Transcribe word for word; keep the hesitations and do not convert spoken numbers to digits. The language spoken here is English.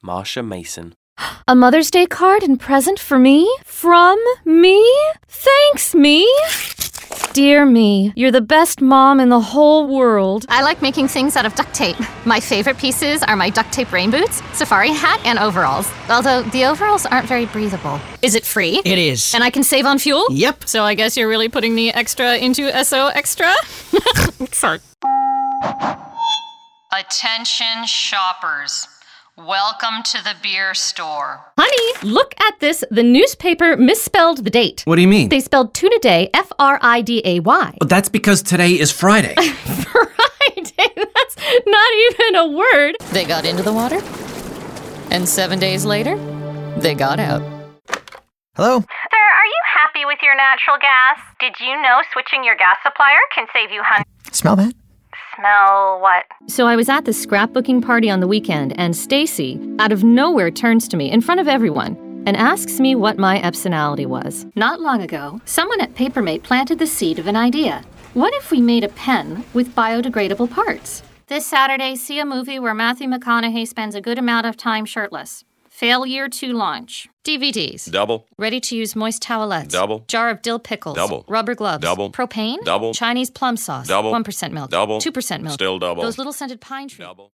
Marsha Mason. A Mother's Day card and present for me? From me? Thanks, me. Dear me, you're the best mom in the whole world. I like making things out of duct tape. My favorite pieces are my duct tape rain boots, safari hat, and overalls. Although the overalls aren't very breathable. Is it free? It is. And I can save on fuel? Yep. So I guess you're really putting the extra into S O Extra? Sorry. Attention shoppers. Welcome to the beer store. Honey, look at this. The newspaper misspelled the date. What do you mean? They spelled tuna day, F R I D A Y. Well, that's because today is Friday. Friday? That's not even a word. They got into the water, and seven days later, they got out. Hello? Sir, are you happy with your natural gas? Did you know switching your gas supplier can save you hundreds? Smell that? Smell what? So I was at the scrapbooking party on the weekend, and Stacy, out of nowhere, turns to me in front of everyone and asks me what my Epsonality was. Not long ago, someone at Papermate planted the seed of an idea. What if we made a pen with biodegradable parts? This Saturday, see a movie where Matthew McConaughey spends a good amount of time shirtless. Failure to launch. D V Ds. Double. Ready-to-use moist towelettes. Double. Jar of dill pickles. Double. Rubber gloves. Double. Propane. Double. Chinese plum sauce. Double. one percent milk. Double. two percent milk. Still double. Those little scented pine trees. Double.